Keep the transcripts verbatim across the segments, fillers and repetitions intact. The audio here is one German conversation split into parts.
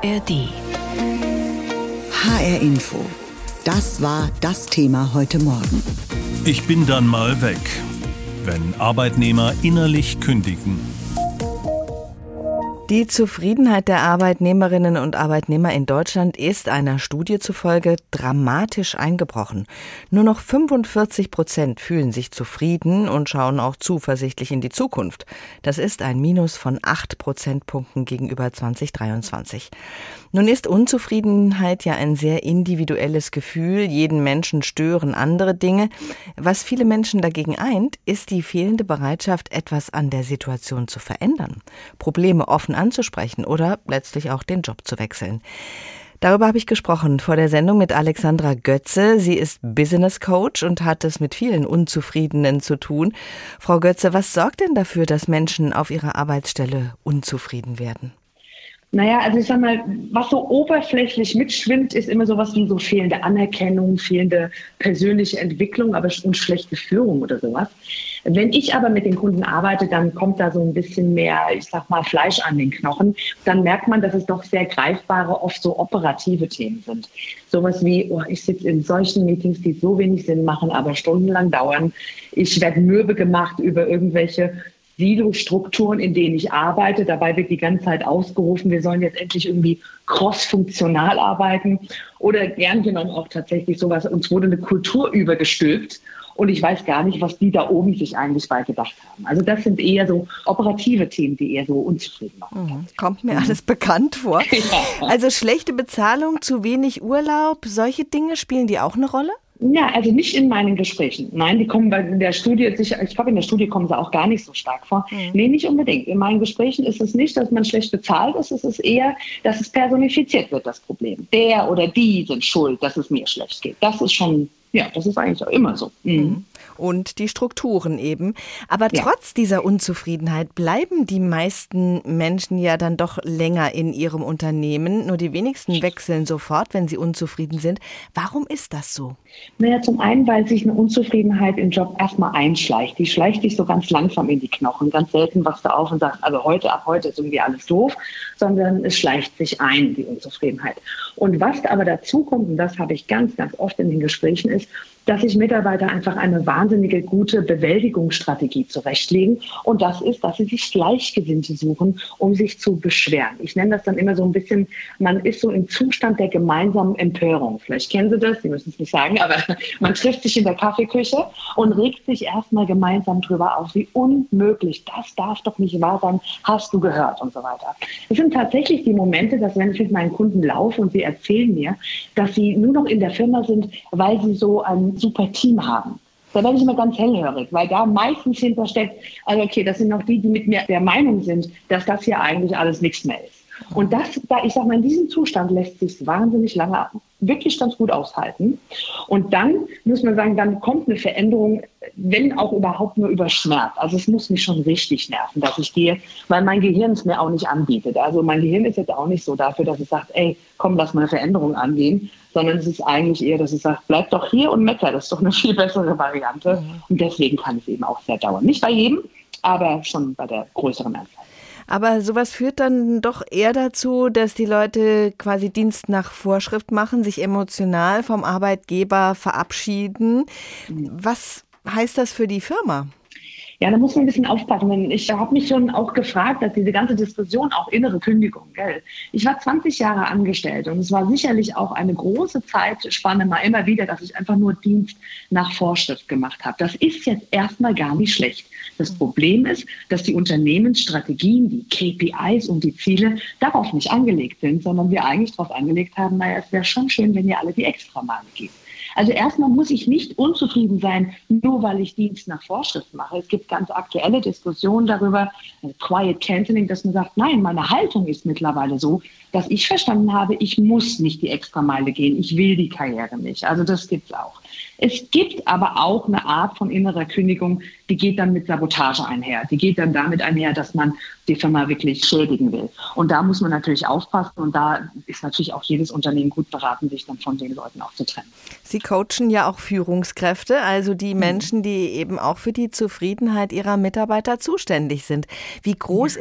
R D. H R Info. Das war das Thema heute Morgen. Ich bin dann mal weg, wenn Arbeitnehmer innerlich kündigen. Die Zufriedenheit der Arbeitnehmerinnen und Arbeitnehmer in Deutschland ist einer Studie zufolge dramatisch eingebrochen. Nur noch fünfundvierzig Prozent fühlen sich zufrieden und schauen auch zuversichtlich in die Zukunft. Das ist ein Minus von acht Prozentpunkten gegenüber zwanzig dreiundzwanzig. Nun ist Unzufriedenheit ja ein sehr individuelles Gefühl. Jeden Menschen stören andere Dinge. Was viele Menschen dagegen eint, ist die fehlende Bereitschaft, etwas an der Situation zu verändern, Probleme offen anzusprechen oder letztlich auch den Job zu wechseln. Darüber habe ich gesprochen vor der Sendung mit Alexandra Götze. Sie ist Business Coach und hat es mit vielen Unzufriedenen zu tun. Frau Götze, was sorgt denn dafür, dass Menschen auf ihrer Arbeitsstelle unzufrieden werden? Naja, also ich sag mal, was so oberflächlich mitschwimmt, ist immer sowas wie so fehlende Anerkennung, fehlende persönliche Entwicklung, aber und schlechte Führung oder sowas. Wenn ich aber mit den Kunden arbeite, dann kommt da so ein bisschen mehr, ich sag mal, Fleisch an den Knochen. Dann merkt man, dass es doch sehr greifbare, oft so operative Themen sind. Sowas wie, oh, ich sitze in solchen Meetings, die so wenig Sinn machen, aber stundenlang dauern. Ich werde mürbe gemacht über irgendwelche Silo-Strukturen, in denen ich arbeite. Dabei wird die ganze Zeit ausgerufen, wir sollen jetzt endlich irgendwie cross-funktional arbeiten. Oder gern genommen auch tatsächlich sowas, uns wurde eine Kultur übergestülpt und ich weiß gar nicht, was die da oben sich eigentlich bei gedacht haben. Also das sind eher so operative Themen, die eher so unzufrieden machen. Mhm. Kommt mir alles bekannt vor. Ja. Also schlechte Bezahlung, zu wenig Urlaub, solche Dinge, spielen die auch eine Rolle? Ja, also nicht in meinen Gesprächen. Nein, die kommen bei der Studie sicher, ich glaube, in der Studie kommen sie auch gar nicht so stark vor. Mhm. Nee, nicht unbedingt. In meinen Gesprächen ist es nicht, dass man schlecht bezahlt ist, es ist eher, dass es personifiziert wird, das Problem. Der oder die sind schuld, dass es mir schlecht geht. Das ist schon, ja, das ist eigentlich auch immer so. Mhm. Und die Strukturen eben. Aber ja. Trotz dieser Unzufriedenheit bleiben die meisten Menschen ja dann doch länger in ihrem Unternehmen. Nur die wenigsten wechseln sofort, wenn sie unzufrieden sind. Warum ist das so? Naja, zum einen, weil sich eine Unzufriedenheit im Job erstmal einschleicht. Die schleicht sich so ganz langsam in die Knochen. Ganz selten wachst du auf und sagst, also heute, ab heute ist irgendwie alles doof, sondern es schleicht sich ein, die Unzufriedenheit. Und was aber dazu kommt, und das habe ich ganz, ganz oft in den Gesprächen, ist, dass sich Mitarbeiter einfach eine wahnsinnige gute Bewältigungsstrategie zurechtlegen. Und das ist, dass sie sich Gleichgesinnte suchen, um sich zu beschweren. Ich nenne das dann immer so ein bisschen, man ist so im Zustand der gemeinsamen Empörung. Vielleicht kennen Sie das, Sie müssen es nicht sagen, aber man trifft sich in der Kaffeeküche und regt sich erstmal gemeinsam drüber auf, wie unmöglich, das darf doch nicht wahr sein, hast du gehört und so weiter. Es sind tatsächlich die Momente, dass wenn ich mit meinen Kunden laufe und sie erzählen mir, dass sie nur noch in der Firma sind, weil sie so ein super Team haben. Da werde ich immer ganz hellhörig, weil da meistens hintersteckt, also okay, das sind noch die, die mit mir der Meinung sind, dass das hier eigentlich alles nichts mehr ist. Und das, da ich sage mal, in diesem Zustand lässt sich wahnsinnig lange wirklich ganz gut aushalten. Und dann muss man sagen, dann kommt eine Veränderung, wenn auch überhaupt nur über Schmerz. Also es muss mich schon richtig nerven, dass ich gehe, weil mein Gehirn es mir auch nicht anbietet. Also mein Gehirn ist jetzt auch nicht so dafür, dass es sagt, ey, komm, lass mal eine Veränderung angehen, sondern es ist eigentlich eher, dass es sagt, bleib doch hier und mecker, das ist doch eine viel bessere Variante. Mhm. Und deswegen kann es eben auch sehr dauern. Nicht bei jedem, aber schon bei der größeren Anzahl. Aber sowas führt dann doch eher dazu, dass die Leute quasi Dienst nach Vorschrift machen, sich emotional vom Arbeitgeber verabschieden. Was heißt das für die Firma? Ja, da muss man ein bisschen aufpassen. Denn ich habe mich schon auch gefragt, dass diese ganze Diskussion, auch innere Kündigung, gell? Ich war zwanzig Jahre angestellt und es war sicherlich auch eine große Zeitspanne mal immer wieder, dass ich einfach nur Dienst nach Vorschrift gemacht habe. Das ist jetzt erstmal gar nicht schlecht. Das Problem ist, dass die Unternehmensstrategien, die K P Is und die Ziele darauf nicht angelegt sind, sondern wir eigentlich darauf angelegt haben, naja, es wäre schon schön, wenn ihr alle die Extrameile geht. Also erstmal muss ich nicht unzufrieden sein, nur weil ich Dienst nach Vorschrift mache. Es gibt ganz aktuelle Diskussionen darüber, Quiet Canceling, dass man sagt, nein, meine Haltung ist mittlerweile so, dass ich verstanden habe, ich muss nicht die Extrameile gehen, ich will die Karriere nicht. Also das gibt's auch. Es gibt aber auch eine Art von innerer Kündigung, die geht dann mit Sabotage einher. Die geht dann damit einher, dass man die Firma wirklich schädigen will. Und da muss man natürlich aufpassen und da ist natürlich auch jedes Unternehmen gut beraten, sich dann von den Leuten auch zu trennen. Sie coachen ja auch Führungskräfte, also die mhm. Menschen, die eben auch für die Zufriedenheit ihrer Mitarbeiter zuständig sind. Wie groß ja. ist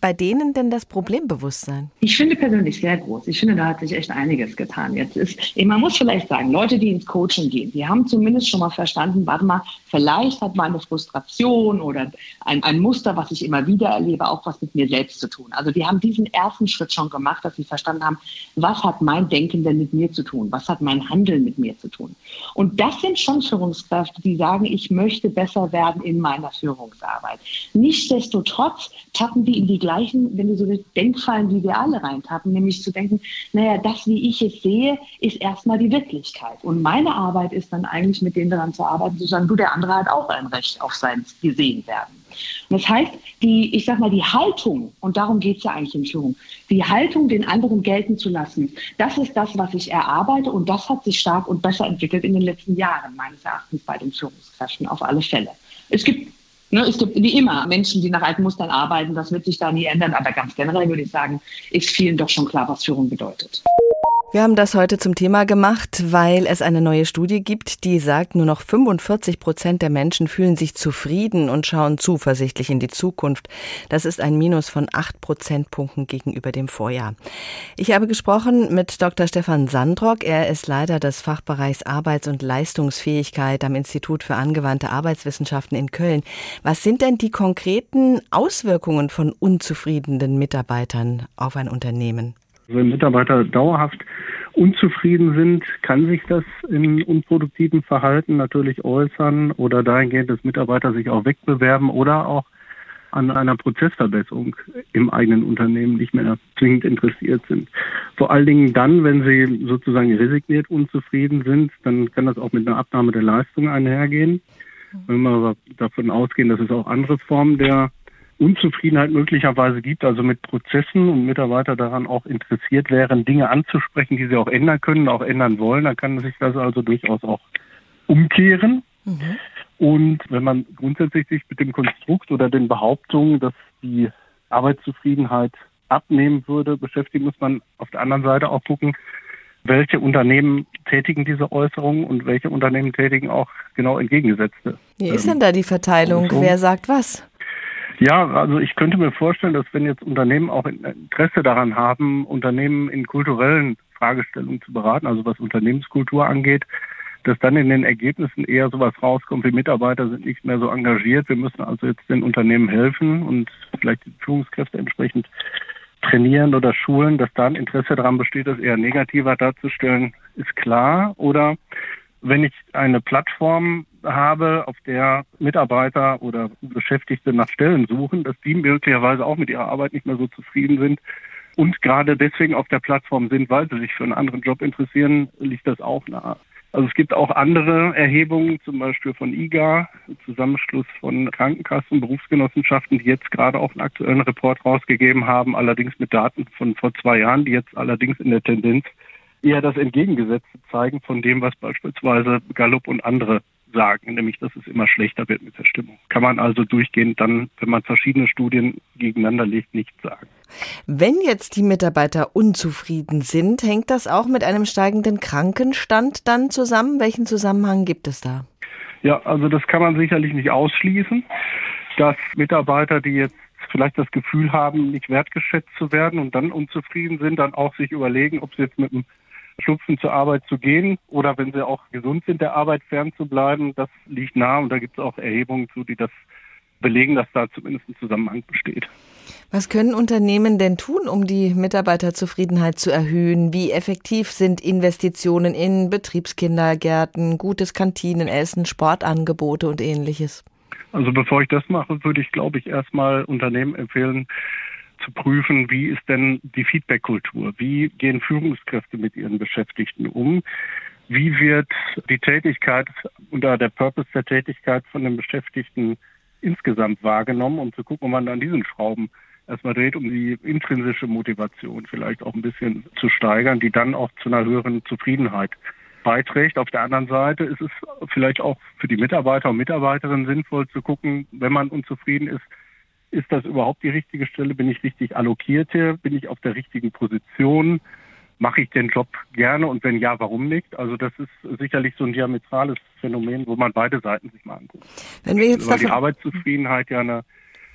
bei denen denn das Problembewusstsein? Ich finde persönlich sehr groß. Ich finde, da hat sich echt einiges getan. Jetzt ist, man muss vielleicht sagen, Leute, die ins Coaching gehen, die haben zumindest schon mal verstanden, warte mal, vielleicht hat meine Frustration oder ein, ein Muster, was ich immer wieder erlebe, auch was mit mir selbst zu tun. Also die haben diesen ersten Schritt schon gemacht, dass sie verstanden haben, was hat mein Denken denn mit mir zu tun? Was hat mein Handeln mit mir zu tun? Und das sind schon Führungskräfte, die sagen, ich möchte besser werden in meiner Führungsarbeit. Nichtsdestotrotz tappen die in die gleichen, wenn du so willst, Denkfallen, die wir alle reintappen, nämlich zu denken, naja, das, wie ich es sehe, ist erstmal die Wirklichkeit. Und meine Arbeit ist dann eigentlich, mit denen daran zu arbeiten, zu sagen, du, der andere hat auch ein Recht auf sein Gesehenwerden. Und das heißt, die, ich sag mal, die Haltung, und darum geht es ja eigentlich in Führung, die Haltung, den anderen gelten zu lassen, das ist das, was ich erarbeite, und das hat sich stark und besser entwickelt in den letzten Jahren, meines Erachtens bei den Führungskräften auf alle Fälle. Es gibt Ne, es gibt wie immer Menschen, die nach alten Mustern arbeiten, das wird sich da nie ändern, aber ganz generell würde ich sagen, ist vielen doch schon klar, was Führung bedeutet. Wir haben das heute zum Thema gemacht, weil es eine neue Studie gibt, die sagt, nur noch fünfundvierzig Prozent der Menschen fühlen sich zufrieden und schauen zuversichtlich in die Zukunft. Das ist ein Minus von acht Prozentpunkten gegenüber dem Vorjahr. Ich habe gesprochen mit Doktor Stefan Sandrock. Er ist Leiter des Fachbereichs Arbeits- und Leistungsfähigkeit am Institut für angewandte Arbeitswissenschaften in Köln. Was sind denn die konkreten Auswirkungen von unzufriedenen Mitarbeitern auf ein Unternehmen? Wenn Mitarbeiter dauerhaft unzufrieden sind, kann sich das in unproduktivem Verhalten natürlich äußern oder dahingehend, dass Mitarbeiter sich auch wegbewerben oder auch an einer Prozessverbesserung im eigenen Unternehmen nicht mehr zwingend interessiert sind. Vor allen Dingen dann, wenn sie sozusagen resigniert unzufrieden sind, dann kann das auch mit einer Abnahme der Leistung einhergehen. Wenn wir aber davon ausgehen, dass es auch andere Formen der Unzufriedenheit möglicherweise gibt, also mit Prozessen und Mitarbeiter daran auch interessiert wären, Dinge anzusprechen, die sie auch ändern können, auch ändern wollen, dann kann sich das also durchaus auch umkehren. Mhm. Und wenn man grundsätzlich sich mit dem Konstrukt oder den Behauptungen, dass die Arbeitszufriedenheit abnehmen würde, beschäftigen, muss man auf der anderen Seite auch gucken, welche Unternehmen tätigen diese Äußerungen und welche Unternehmen tätigen auch genau entgegengesetzte. Wie ist denn da die Verteilung? Äußerungen. Wer sagt was? Ja, also ich könnte mir vorstellen, dass wenn jetzt Unternehmen auch Interesse daran haben, Unternehmen in kulturellen Fragestellungen zu beraten, also was Unternehmenskultur angeht, dass dann in den Ergebnissen eher sowas rauskommt, wie Mitarbeiter sind nicht mehr so engagiert. Wir müssen also jetzt den Unternehmen helfen und vielleicht die Führungskräfte entsprechend trainieren oder schulen, dass da ein Interesse daran besteht, das eher negativer darzustellen, ist klar. Oder wenn ich eine Plattform habe, auf der Mitarbeiter oder Beschäftigte nach Stellen suchen, dass die möglicherweise auch mit ihrer Arbeit nicht mehr so zufrieden sind und gerade deswegen auf der Plattform sind, weil sie sich für einen anderen Job interessieren, liegt das auch nahe. Also es gibt auch andere Erhebungen, zum Beispiel von I G A, Zusammenschluss von Krankenkassen, Berufsgenossenschaften, die jetzt gerade auch einen aktuellen Report rausgegeben haben, allerdings mit Daten von vor zwei Jahren, die jetzt allerdings in der Tendenz eher das Entgegengesetzte zeigen von dem, was beispielsweise Gallup und andere sagen, nämlich dass es immer schlechter wird mit der Stimmung. Kann man also durchgehend dann, wenn man verschiedene Studien gegeneinander legt, nicht sagen. Wenn jetzt die Mitarbeiter unzufrieden sind, hängt das auch mit einem steigenden Krankenstand dann zusammen? Welchen Zusammenhang gibt es da? Ja, also das kann man sicherlich nicht ausschließen, dass Mitarbeiter, die jetzt vielleicht das Gefühl haben, nicht wertgeschätzt zu werden und dann unzufrieden sind, dann auch sich überlegen, ob sie jetzt mit dem Schnupfen zur Arbeit zu gehen oder wenn sie auch gesund sind, der Arbeit fern zu bleiben. Das liegt nahe und da gibt es auch Erhebungen zu, die das belegen, dass da zumindest ein Zusammenhang besteht. Was können Unternehmen denn tun, um die Mitarbeiterzufriedenheit zu erhöhen? Wie effektiv sind Investitionen in Betriebskindergärten, gutes Kantinenessen, Sportangebote und Ähnliches? Also bevor ich das mache, würde ich, glaube ich, erstmal Unternehmen empfehlen, zu prüfen, wie ist denn die Feedback-Kultur? Wie gehen Führungskräfte mit ihren Beschäftigten um? Wie wird die Tätigkeit oder der Purpose der Tätigkeit von den Beschäftigten insgesamt wahrgenommen, um zu gucken, ob man an diesen Schrauben erstmal dreht, um die intrinsische Motivation vielleicht auch ein bisschen zu steigern, die dann auch zu einer höheren Zufriedenheit beiträgt. Auf der anderen Seite ist es vielleicht auch für die Mitarbeiter und Mitarbeiterinnen sinnvoll zu gucken, wenn man unzufrieden ist, ist das überhaupt die richtige Stelle? Bin ich richtig allokiert hier? Bin ich auf der richtigen Position? Mache ich den Job gerne? Und wenn ja, warum nicht? Also das ist sicherlich so ein diametrales Phänomen, wo man beide Seiten sich mal anguckt. Wenn wir jetzt Weil davon die Arbeitszufriedenheit ja eine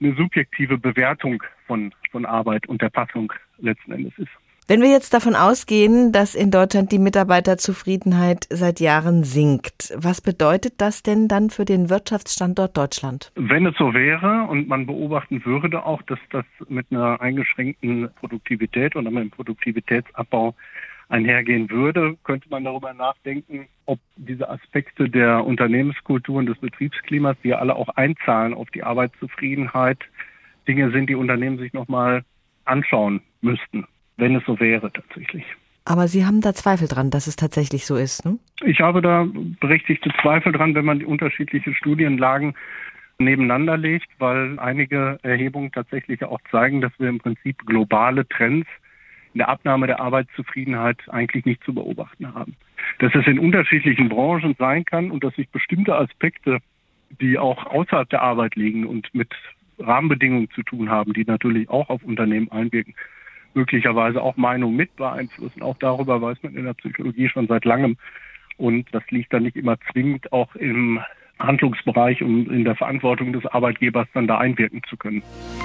eine subjektive Bewertung von, von Arbeit und der Passung letzten Endes ist. Wenn wir jetzt davon ausgehen, dass in Deutschland die Mitarbeiterzufriedenheit seit Jahren sinkt, was bedeutet das denn dann für den Wirtschaftsstandort Deutschland? Wenn es so wäre und man beobachten würde auch, dass das mit einer eingeschränkten Produktivität oder mit einem Produktivitätsabbau einhergehen würde, könnte man darüber nachdenken, ob diese Aspekte der Unternehmenskultur und des Betriebsklimas, die ja alle auch einzahlen auf die Arbeitszufriedenheit, Dinge sind, die Unternehmen sich nochmal anschauen müssten, wenn es so wäre tatsächlich. Aber Sie haben da Zweifel dran, dass es tatsächlich so ist, ne? Ich habe da berechtigte Zweifel dran, wenn man die unterschiedlichen Studienlagen nebeneinander legt, weil einige Erhebungen tatsächlich auch zeigen, dass wir im Prinzip globale Trends in der Abnahme der Arbeitszufriedenheit eigentlich nicht zu beobachten haben. Dass es in unterschiedlichen Branchen sein kann und dass sich bestimmte Aspekte, die auch außerhalb der Arbeit liegen und mit Rahmenbedingungen zu tun haben, die natürlich auch auf Unternehmen einwirken, möglicherweise auch Meinung mit beeinflussen. Auch darüber weiß man in der Psychologie schon seit langem. Und das liegt dann nicht immer zwingend auch im Handlungsbereich und in der Verantwortung des Arbeitgebers, dann da einwirken zu können.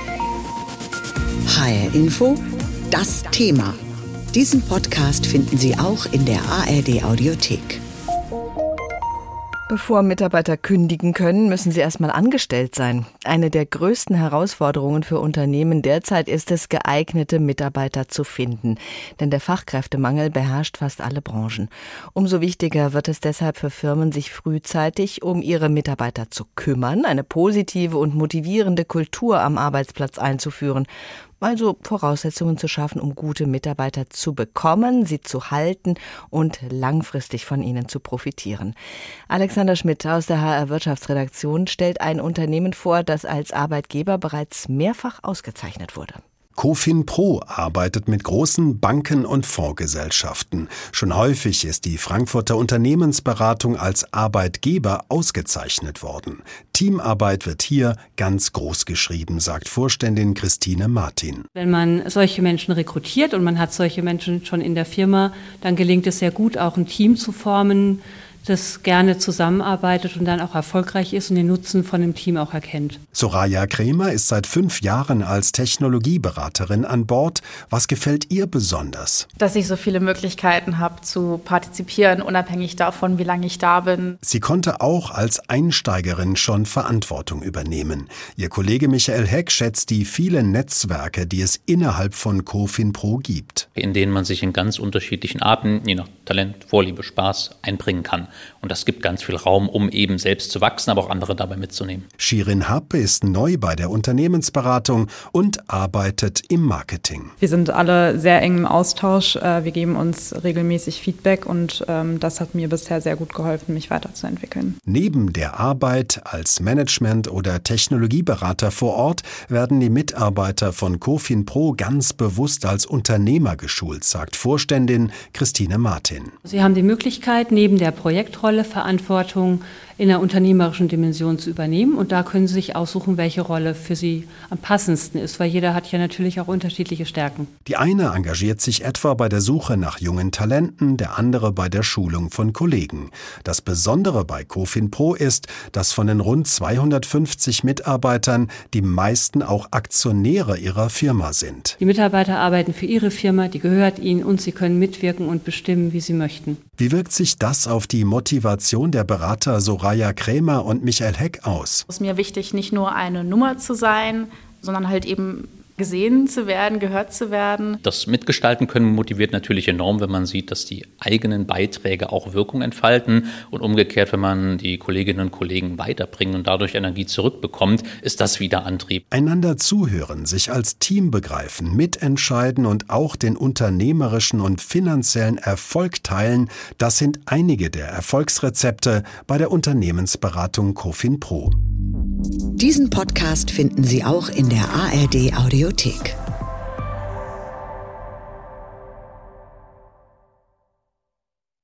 H R Info, das Thema. Diesen Podcast finden Sie auch in der A R D Audiothek. Bevor Mitarbeiter kündigen können, müssen sie erstmal angestellt sein. Eine der größten Herausforderungen für Unternehmen derzeit ist es, geeignete Mitarbeiter zu finden. Denn der Fachkräftemangel beherrscht fast alle Branchen. Umso wichtiger wird es deshalb für Firmen, sich frühzeitig um ihre Mitarbeiter zu kümmern, eine positive und motivierende Kultur am Arbeitsplatz einzuführen. Also Voraussetzungen zu schaffen, um gute Mitarbeiter zu bekommen, sie zu halten und langfristig von ihnen zu profitieren. Alexander Schmidt aus der H R Wirtschaftsredaktion stellt ein Unternehmen vor, das als Arbeitgeber bereits mehrfach ausgezeichnet wurde. COFINPRO arbeitet mit großen Banken und Fondsgesellschaften. Schon häufig ist die Frankfurter Unternehmensberatung als Arbeitgeber ausgezeichnet worden. Teamarbeit wird hier ganz groß geschrieben, sagt Vorständin Christine Martin. Wenn man solche Menschen rekrutiert und man hat solche Menschen schon in der Firma, dann gelingt es sehr gut, auch ein Team zu formen, das gerne zusammenarbeitet und dann auch erfolgreich ist und den Nutzen von dem Team auch erkennt. Soraya Krämer ist seit fünf Jahren als Technologieberaterin an Bord. Was gefällt ihr besonders? Dass ich so viele Möglichkeiten habe zu partizipieren, unabhängig davon, wie lange ich da bin. Sie konnte auch als Einsteigerin schon Verantwortung übernehmen. Ihr Kollege Michael Heck schätzt die vielen Netzwerke, die es innerhalb von COFINPRO gibt. In denen man sich in ganz unterschiedlichen Arten, je nach Talent, Vorliebe, Spaß, einbringen kann. Und das gibt ganz viel Raum, um eben selbst zu wachsen, aber auch andere dabei mitzunehmen. Shirin Happe ist neu bei der Unternehmensberatung und arbeitet im Marketing. Wir sind alle sehr eng im Austausch. Wir geben uns regelmäßig Feedback und das hat mir bisher sehr gut geholfen, mich weiterzuentwickeln. Neben der Arbeit als Management- oder Technologieberater vor Ort werden die Mitarbeiter von COFINPRO ganz bewusst als Unternehmer geschult, sagt Vorständin Christine Martin. Sie haben die Möglichkeit, neben der Projektrolle Verantwortung in der unternehmerischen Dimension zu übernehmen. Und da können Sie sich aussuchen, welche Rolle für Sie am passendsten ist, weil jeder hat ja natürlich auch unterschiedliche Stärken. Die eine engagiert sich etwa bei der Suche nach jungen Talenten, der andere bei der Schulung von Kollegen. Das Besondere bei COFINPRO ist, dass von den rund zweihundertfünfzig Mitarbeitern die meisten auch Aktionäre ihrer Firma sind. Die Mitarbeiter arbeiten für ihre Firma, die gehört ihnen und sie können mitwirken und bestimmen, wie sie möchten. Wie wirkt sich das auf die Motivation der Berater Soraya Krämer und Michael Heck aus? Es ist mir wichtig, nicht nur eine Nummer zu sein, sondern halt eben gesehen zu werden, gehört zu werden. Das Mitgestalten können motiviert natürlich enorm, wenn man sieht, dass die eigenen Beiträge auch Wirkung entfalten und umgekehrt, wenn man die Kolleginnen und Kollegen weiterbringt und dadurch Energie zurückbekommt, ist das wieder Antrieb. Einander zuhören, sich als Team begreifen, mitentscheiden und auch den unternehmerischen und finanziellen Erfolg teilen, das sind einige der Erfolgsrezepte bei der Unternehmensberatung COFINPRO. Diesen Podcast finden Sie auch in der A R D Audiothek.